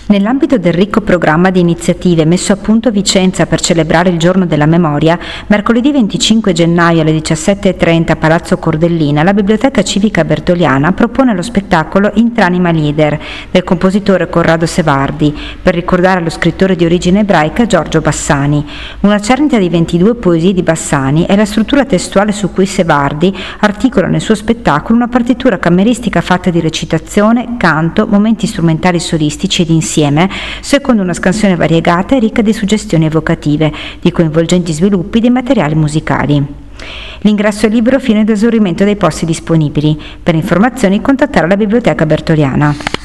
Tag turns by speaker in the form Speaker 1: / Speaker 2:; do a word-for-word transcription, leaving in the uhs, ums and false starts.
Speaker 1: Nell'ambito del ricco programma di iniziative messo a punto a Vicenza per celebrare il Giorno della Memoria, mercoledì venticinque gennaio alle diciassette e trenta a Palazzo Cordellina, la Biblioteca Civica Bertoliana propone lo spettacolo Intranima Lieder del compositore Corrado Sevardi per ricordare lo scrittore di origine ebraica Giorgio Bassani. Una cernita di ventidue poesie di Bassani è la struttura testuale su cui Sevardi articola nel suo spettacolo una partitura cammeristica fatta di recitazione, canto, momenti strumentali solistici ed insieme, secondo una scansione variegata e ricca di suggestioni evocative, di coinvolgenti sviluppi dei materiali musicali. L'ingresso è libero fino ad esaurimento dei posti disponibili. Per informazioni contattare la Biblioteca Bertoliana.